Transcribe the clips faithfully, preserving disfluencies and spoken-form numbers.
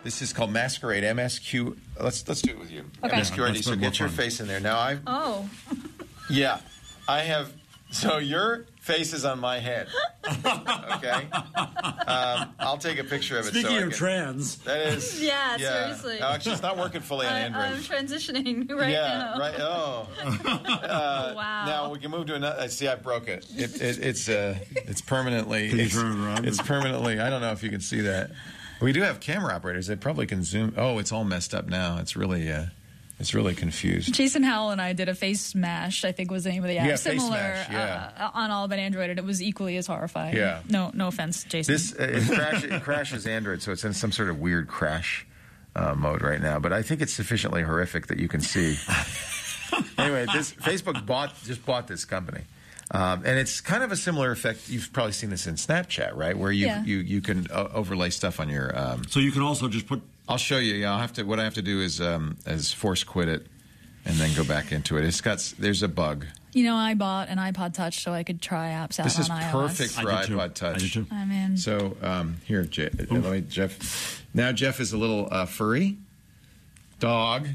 This is called Masquerade, M S Q. Let's let's do it with you. Okay. M S Q R D. Yeah, so let's get your fun. face in there. Now I. Oh. Yeah, I have. So your face is on my head. Okay. Um, I'll take a picture of it. Speaking so I of can, trans. that is. Yeah, seriously. No, actually, it's not working fully on I, Android. I'm transitioning right yeah, now. right. Oh. Uh, Wow. Now we can move to another. See, I broke it. it, it it's uh, it's permanently. Can you it's, turn it around? It's permanently. I don't know if you can see that. We do have camera operators that probably can zoom. Oh, it's all messed up now. It's really. Uh, It's really confused. Jason Howell and I did a Face Smash, I think was the name of the app. Yeah, Face Similar Smash, yeah. uh, on all but Android, and it was equally as horrifying. Yeah. No, no offense, Jason. This uh, it, crash, it crashes Android, so it's in some sort of weird crash uh, mode right now. But I think it's sufficiently horrific that you can see. Anyway, this Facebook bought just bought this company, um, and it's kind of a similar effect. You've probably seen this in Snapchat, right? Where you Yeah. you you can uh, overlay stuff on your. Um, So you can also just put. I'll show you. Yeah, I'll have to. What I have to do is um, is force quit it, and then go back into it. It's got. There's a bug. You know, I bought an iPod Touch so I could try apps out This is on iOS. perfect for I did too. iPod Touch. I did too. I mean, So um, here, Je- uh, let me, Jeff. Now Jeff is a little uh, furry dog.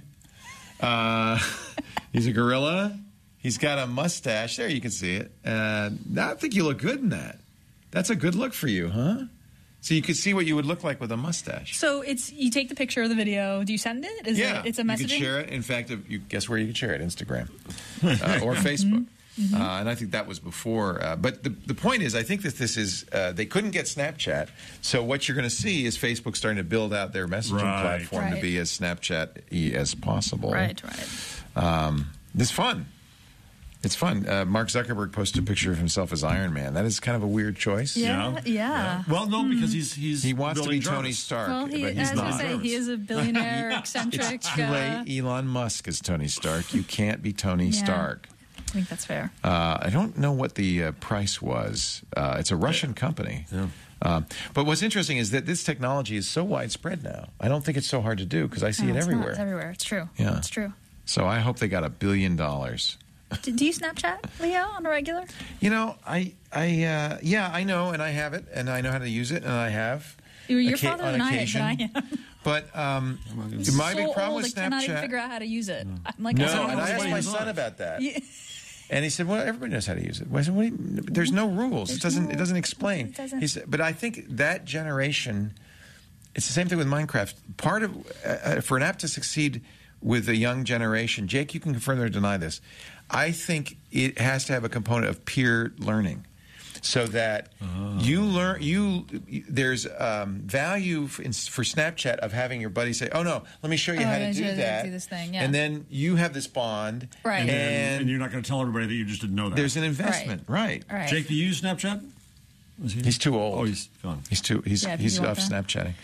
Uh, he's a gorilla. He's got a mustache. There, you can see it. Uh, I think you look good in that. That's a good look for you, huh? So you could see what you would look like with a mustache. so it's you take the picture of the video. Do you send it? Is Yeah, it, it's a you messaging? can share it. In fact, if you guess where you can share it? Instagram uh, or Facebook. Mm-hmm. Uh, and I think that was before. Uh, but the the point is, I think that this is uh, they couldn't get Snapchat. So what you're going to see is Facebook starting to build out their messaging Right. platform to Right. be as Snapchat-y as possible. Right, right. Um, it's fun. It's fun. Uh, Mark Zuckerberg posted a picture of himself as Iron Man. That is kind of a weird choice. Yeah, yeah. Well, no, because he's he's He wants to be building Tony Jarvis. Stark, Well, he, but I he's was going not. to say, he is a billionaire, eccentric. It's too uh, late. Elon Musk is Tony Stark. You can't be Tony Yeah. Stark. I think that's fair. Uh, I don't know what the uh, price was. Uh, it's a Russian company. Yeah. Um, but what's interesting is that this technology is so widespread now. I don't think it's so hard to do because I see No, it it's not. everywhere. It's everywhere. It's true. Yeah. It's true. So I hope they got a billion dollars. Do, do you Snapchat, Leo, on a regular? You know, I, I, uh, yeah, I know, and I have it, and I know how to use it, and I have. You're, you're Occa- farther on than I, occasion. than I am. But um, my so big problem old, with I cannot even Snapchat. figure out how to use it. I'm like, No, I don't and know I what's asked going my on. son about that. Yeah. And he said, "Well, everybody knows how to use it." I said, what do you, "There's no rules. There's it doesn't. no- it doesn't explain." it doesn't. He said, but I think that generation, it's the same thing with Minecraft. Part of uh, for an app to succeed with a young generation, Jake, you can confirm or deny this. I think it has to have a component of peer learning, so that Oh. you learn. You there's um, value for, in, for Snapchat of having your buddy say, "Oh no, let me show you Oh, how yeah, to do do- that," do this thing, yeah. and then you have this bond, Right. And, And, and you're not going to tell everybody that you just didn't know that. there's an investment, right? All right. Jake, do you use Snapchat? Is he- He's too old. Oh, he's gone. He's too. He's Yeah, if he's you want off that. Snapchatting.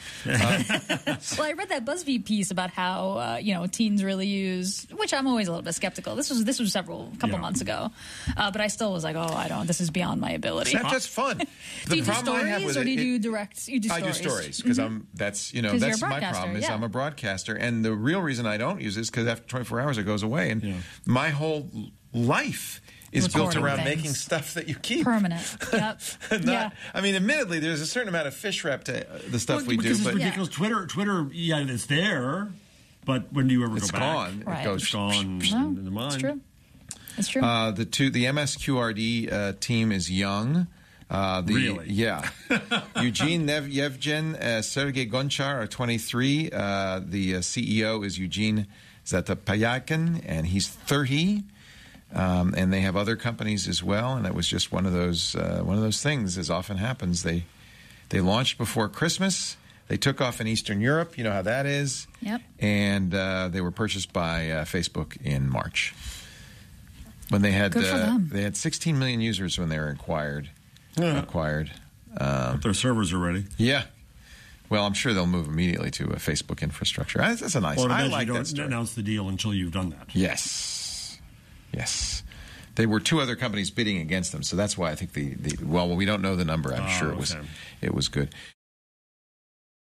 Well, I read that BuzzFeed piece about how uh, you know teens really use, which I'm always a little bit skeptical. This was this was several couple Yeah. months ago, uh, but I still was like, oh, I don't. This is beyond my ability. Snapchat's fun. do you do problem I have stories with or it- do you it- do direct? You do I stories. do stories because I'm. That's you know 'Cause you're that's a my broadcaster, problem is yeah. I'm a broadcaster, and the real reason I don't use it is because after twenty-four hours it goes away, and Yeah. my whole life is built Recording around things. making stuff that you keep Permanent. Yep. Not, Yeah. I mean, admittedly, there's a certain amount of fish wrap to uh, the stuff Well, we do, because but it's ridiculous. Twitter, Twitter, yeah, it's there, but when do you ever it's go back? gone. Right. It goes It's gone No, in the mind. it's true. It's true. Uh, the two, the M S Q R D uh, team is young. Uh, the, Really? Yeah. Eugene Nev- Yevgen, uh, Sergey Gonchar are twenty-three. Uh, the uh, C E O is Eugene Zatapayakin, and he's thirty. Um, and they have other companies as well. And it was just one of those uh, one of those things, as often happens. They they launched before Christmas. They took off in Eastern Europe. You know how that is. Yep. And uh, they were purchased by uh, Facebook in March. When they had Good for uh, them. they had sixteen million users when they were acquired. Yeah. Acquired. Um, Their servers are ready. yeah. Well, I'm sure they'll move immediately to a Facebook infrastructure. That's, that's a nice. Well, I imagine like you that don't story. announce the deal until you've done that. Yes. Yes. There were two other companies bidding against them, so that's why I think the, the well, we don't know the number. I'm Oh, sure it was okay. it was good.